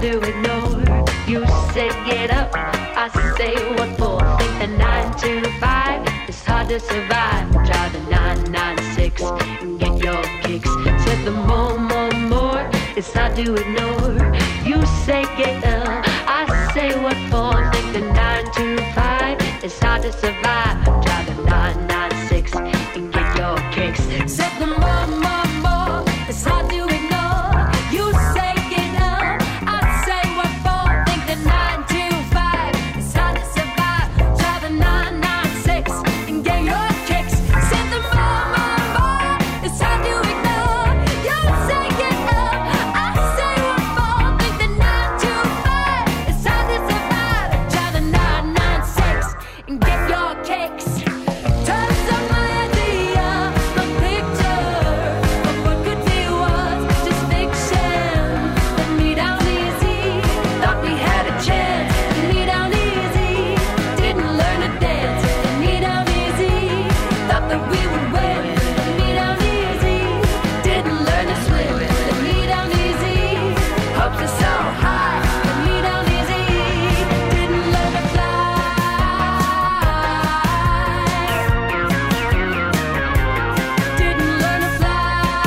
Speaker 8: to ignore. You say get up, I say what for. Think the nine to five is hard to survive. Try the nine nine six and get your kicks. Said the more, more, more is hard to ignore. You say get up, I say what for. Think the nine to five is hard to survive. Try the nine nine six and get your kicks. Said the more, more, more is hard to ignore. You say get up, I say what for. Think the nine to five is hard to survive. Try the nine nine six and get your kicks. Said the more, more, more is hard to ignore. You say get up, I say what for. Think the nine to five is hard to survive. Try the nine nine six and get your kicks. Turns up my idea, the picture of what could be was just fiction. Let me down easy, thought we had a chance. Let me down easy, didn't learn to dance. Let me down easy, thought that we would win. Let me down easy, didn't learn to swim. Let me down easy, hopes are so high. Let me down easy, didn't learn to fly. Didn't learn to fly.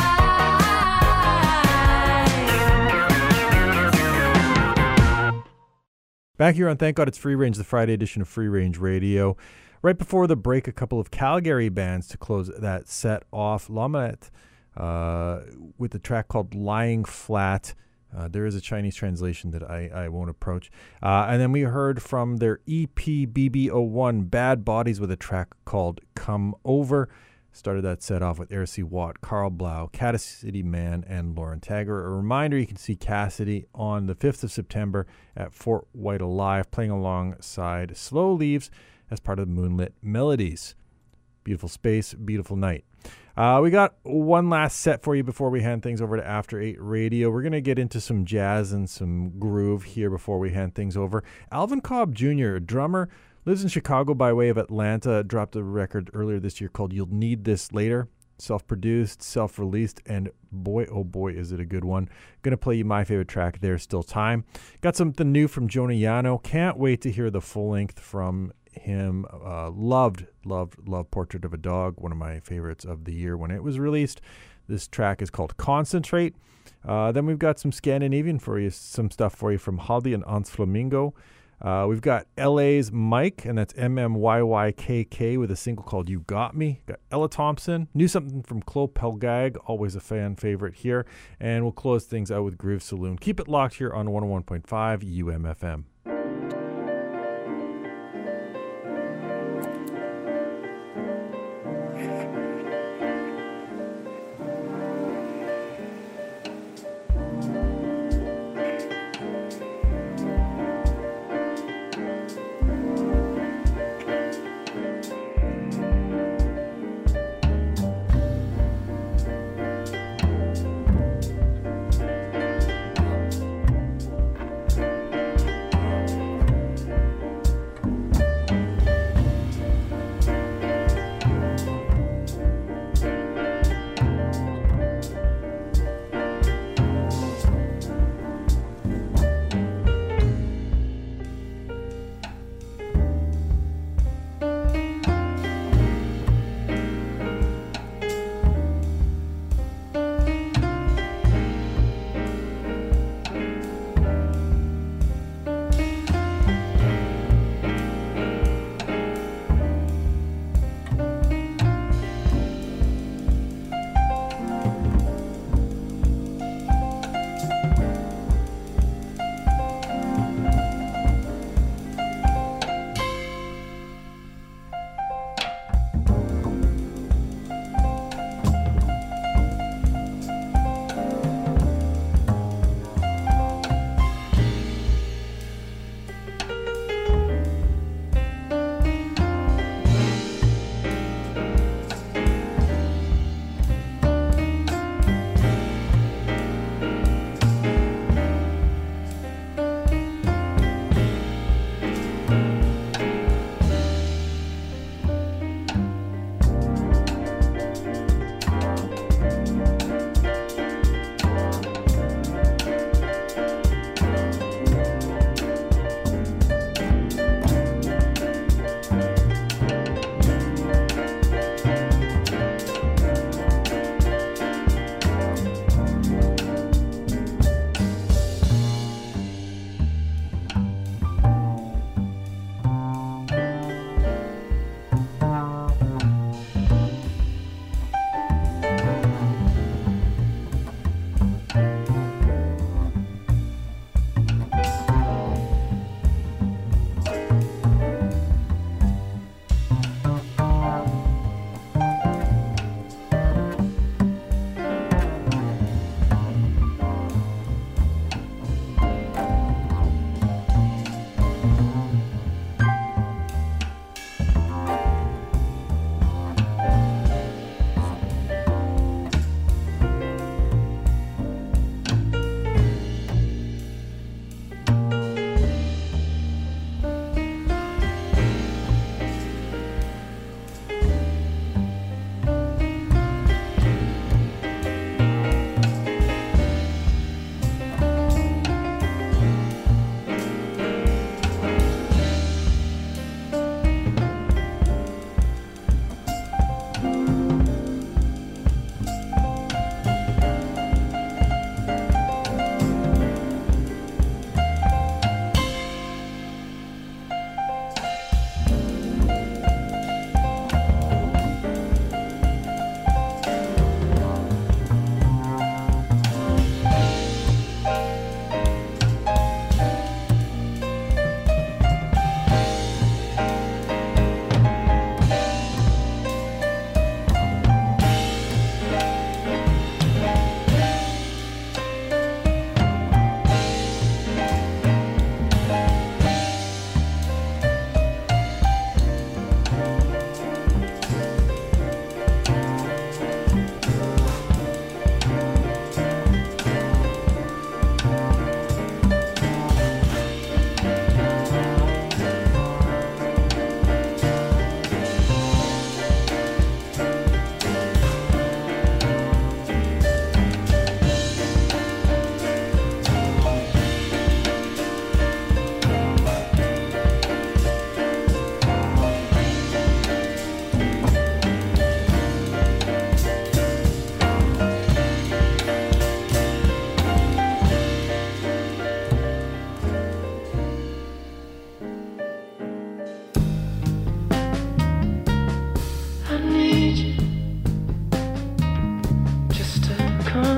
Speaker 3: Back here on Thank God It's Free Range, the Friday edition of Free Range Radio. Right before the break, a couple of Calgary bands to close that set off. L'Omelette uh, with the track called Lying Flat. Uh, there is a Chinese translation that I, I won't approach. Uh, and then we heard from their E P B B oh one, Bad Bodies, with a track called Come Over. Started that set off with Eric C. Watt, Carl Blau, Cassidy Mann, and Lauren Tagger. A reminder, you can see Cassidy on the fifth of September at Fort White Alive, playing alongside Slow Leaves as part of Moonlit Melodies. Beautiful space, beautiful night. Uh, we got one last set for you before we hand things over to After Eight Radio. We're going to get into some jazz and some groove here before we hand things over. Alvin Cobb Junior, a drummer, lives in Chicago by way of Atlanta, dropped a record earlier this year called You'll Need This Later. Self-produced, self-released, and boy, oh boy, is it a good one. Going to play you my favorite track, There's Still Time. Got something new from Jonah Yano. Can't wait to hear the full length from him. Uh, loved, loved, loved Portrait of a Dog, one of my favorites of the year when it was released. This track is called Concentrate. Uh, then we've got some Scandinavian for you, some stuff for you from Haldi and Ans Flamingo. Uh, we've got L A's Mike, and that's M M Y Y K K, with a single called You Got Me. Got Ella Thompson. Knew something from Chloe Pelgag, always a fan favorite here. And we'll close things out with Groove Saloon. Keep it locked here on one oh one point five U M F M.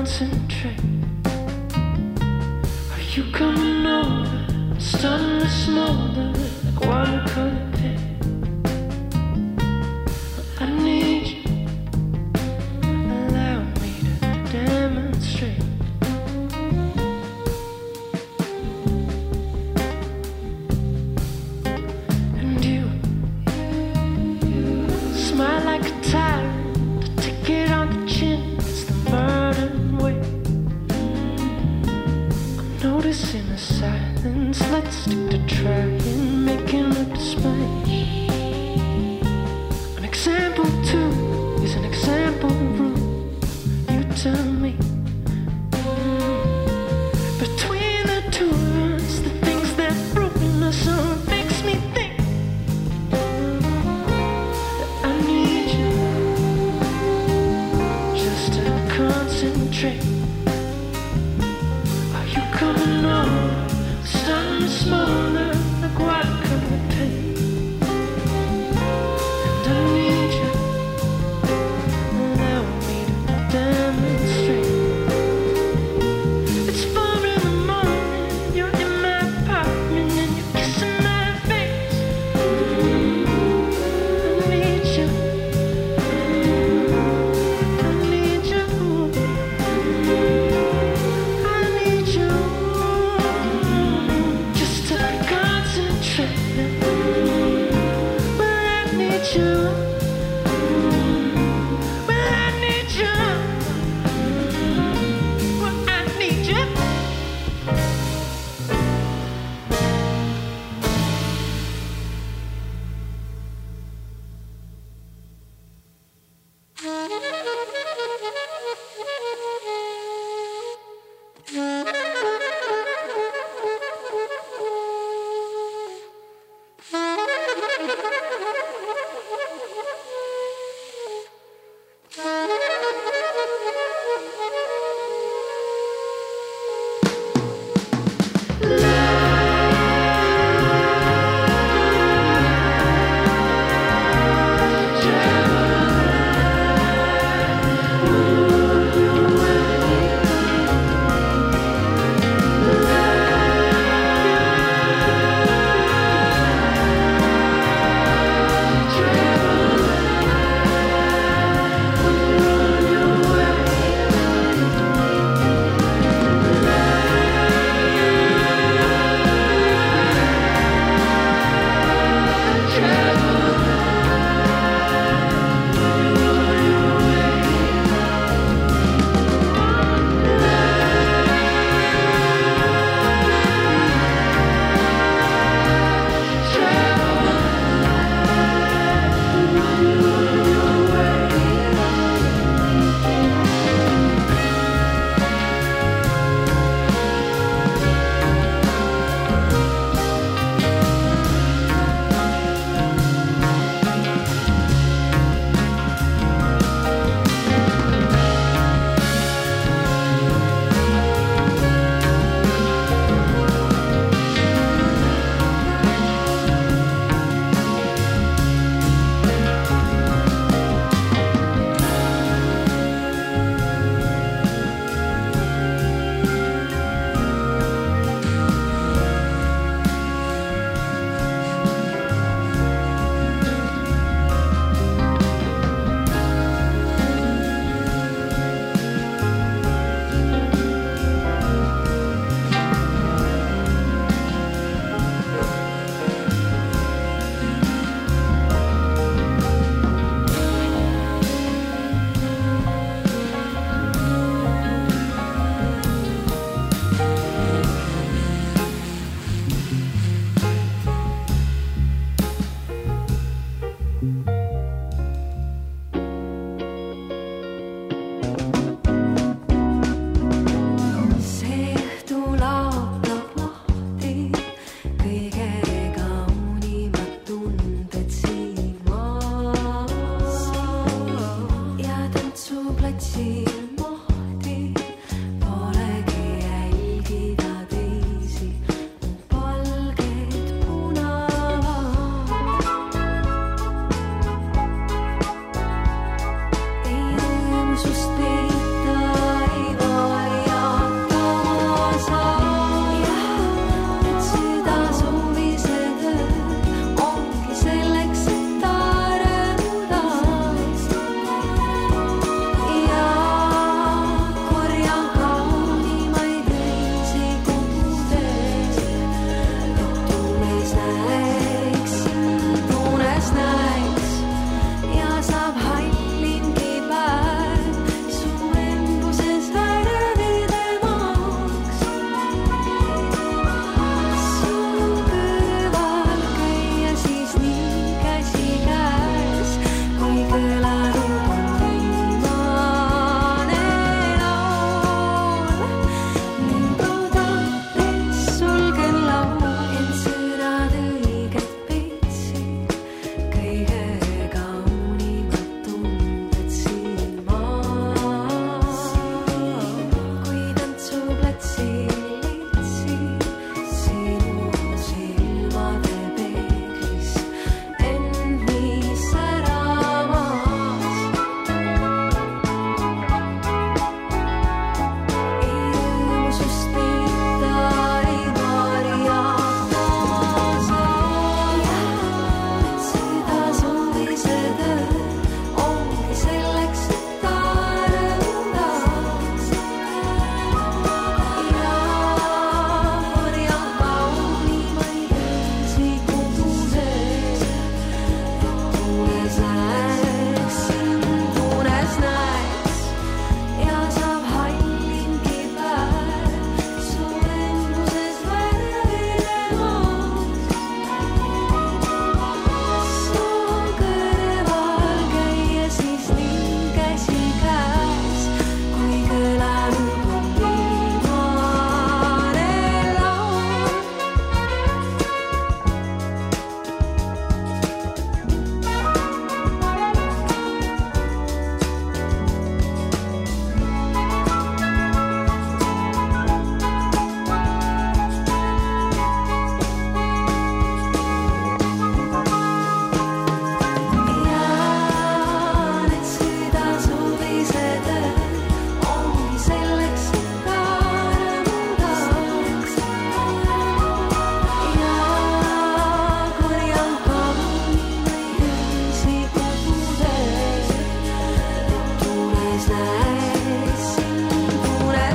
Speaker 9: concentrate. Are you coming over? I'm starting to smolder like watercolor paint. I need you. Allow me to demonstrate. And you smile like a tyrant, a ticket on the chin. It's the modern way. I'm noticing a silence. Let's stick to trying, making a display. An example two is an example room. You tell me. Between the two of us, the things that broken us all makes me think that I need you just to concentrate. Are you coming over? Starting to smolder like watercolor paint. And I need you. Allow me to demonstrate. It's four in the morning. You're in my apartment and you're kissing my face. I need you. I need you. I need you. Just to concentrate.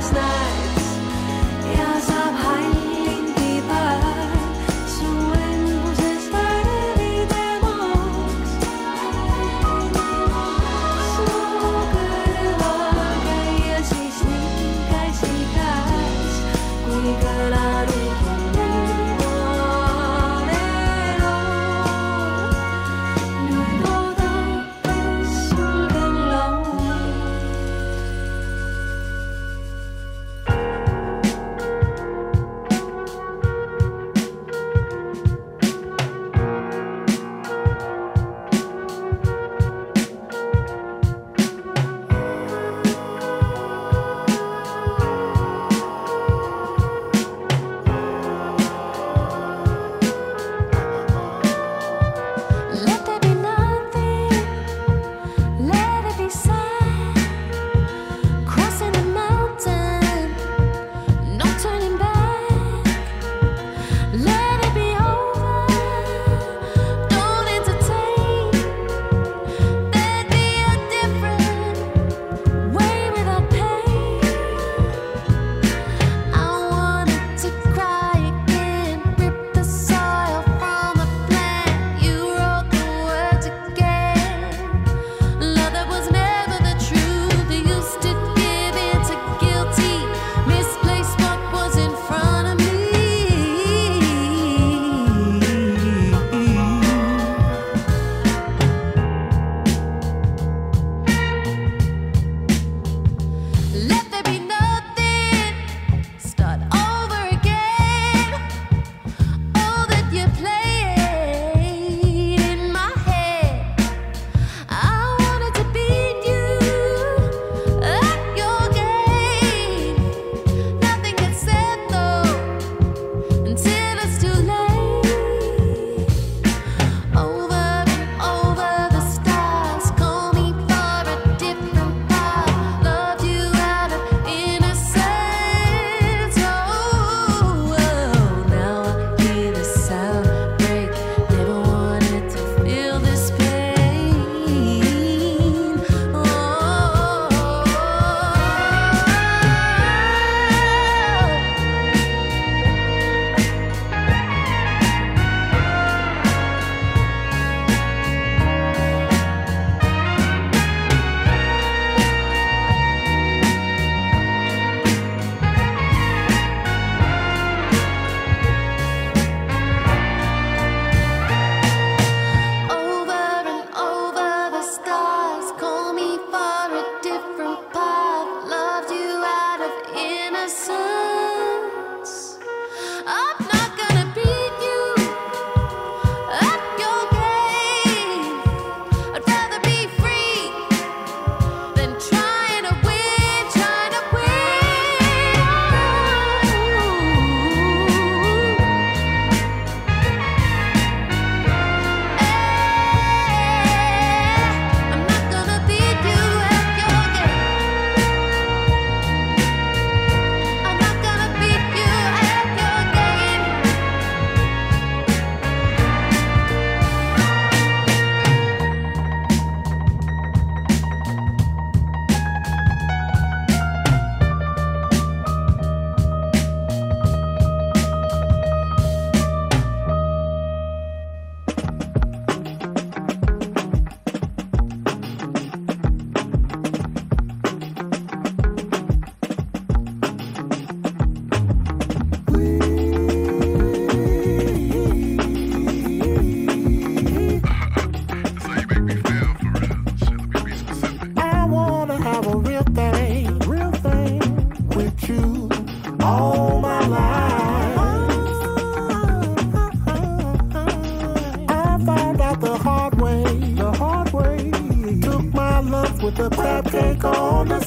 Speaker 10: with a crab cake on the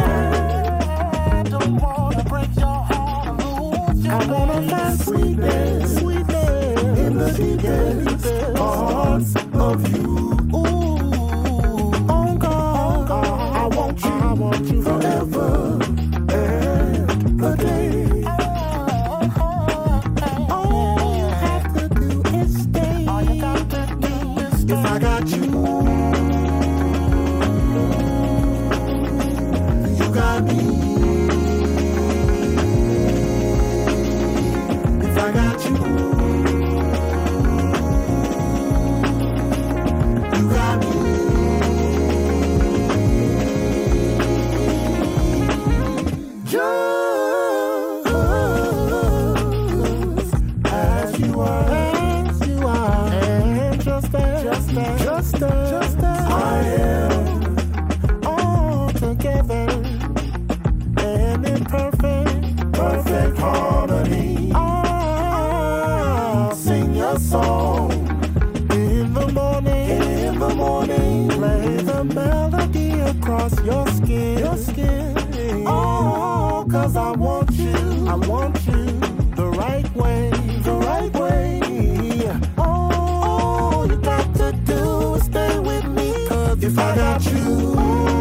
Speaker 10: side. Don't wanna break your heart or lose your I wanna find sweetness, sweetness in the deepest parts of you. Ooh, oh God, I want you, I want you forever and a day. All you have to do is stay. All you got to do is stay. If I got you. Got me. want you, I want you the right way, the right way. All you got to do is stay with me, 'cause if I got you,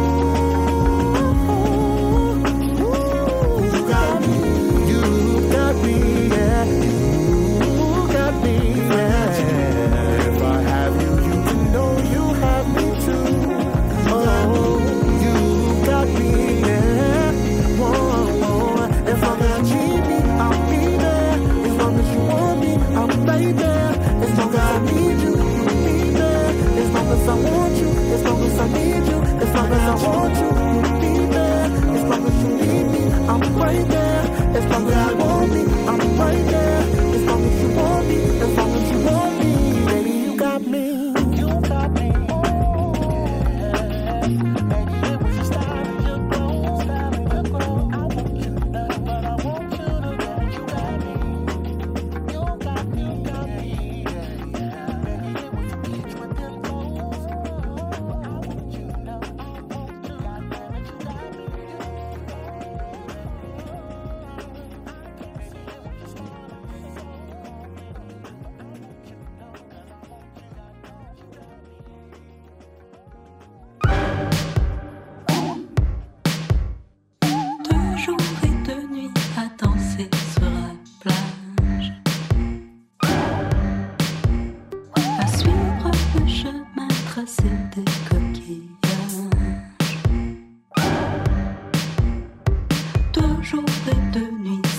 Speaker 10: you got me, you got me, yeah, you got me, yeah. If I have you, you can know you have me too. Oh, you got me, yeah. Whoa, whoa. As long as you need me, I'll be there. As long as you want me, I'm right there. As long as I need you, you'll be there. As long as I want you, as long as I need you, as long as I want you, you'll be there. As long as you need me, I'm right there. As long as I want me, I'm right there. As long as you want me, as long as you want me, baby, you got me. You got me. Baby, it was your style and your glow, style and your glow. I want you to know, but I want you to know you got me. You got me, you got me. Yeah, yeah. Baby, it was your peach with them clothes. I want you to know, I want you, God damn it, you got me.
Speaker 11: De jour et de nuit à danser sur la plage, à suivre le chemin tracé des coquillages. De jour et de nuit